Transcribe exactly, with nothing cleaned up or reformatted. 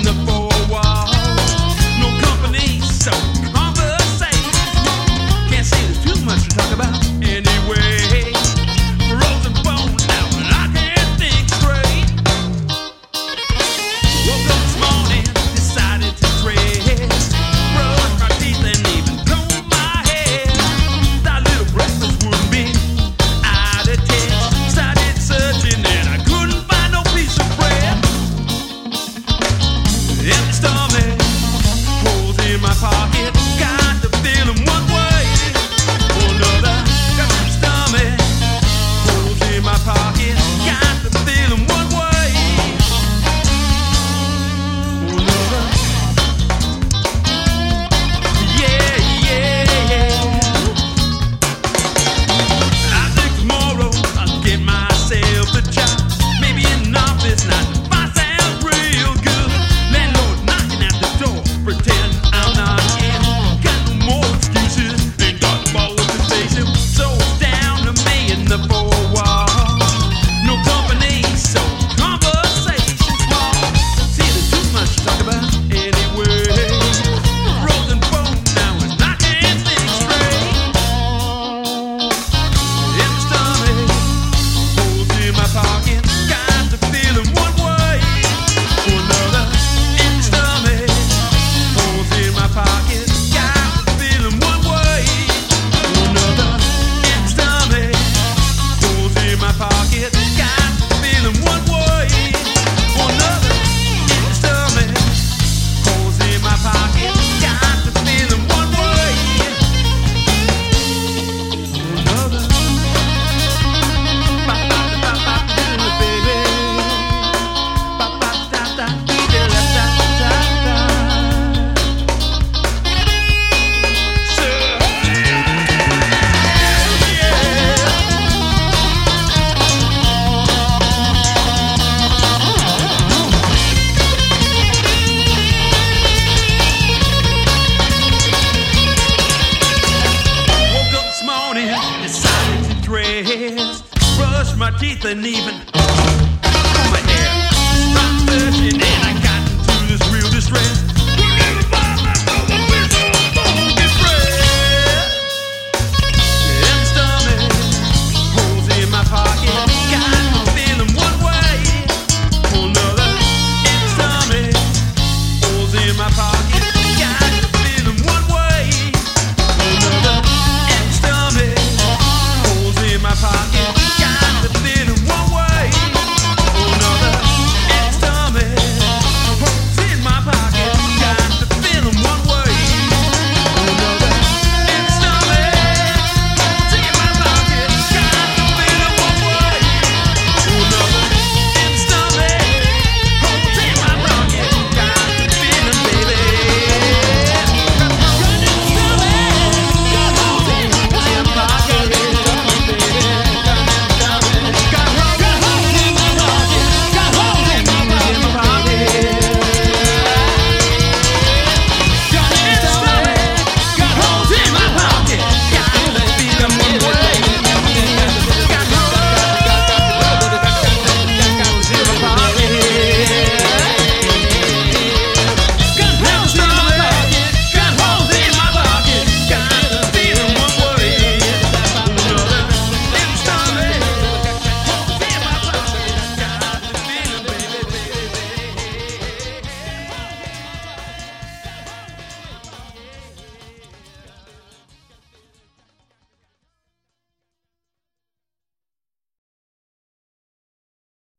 the four walls. No company, so conversate. Can't say there's too much to talk about anyway. Rose and bone now, and I can't think straight. Woke up this morning, decided to dress, brush my teeth and even comb my hair. That little breakfast wouldn't be out of touch. Started searching and I couldn't find no piece of bread. Empty stomach, holes in my pocket.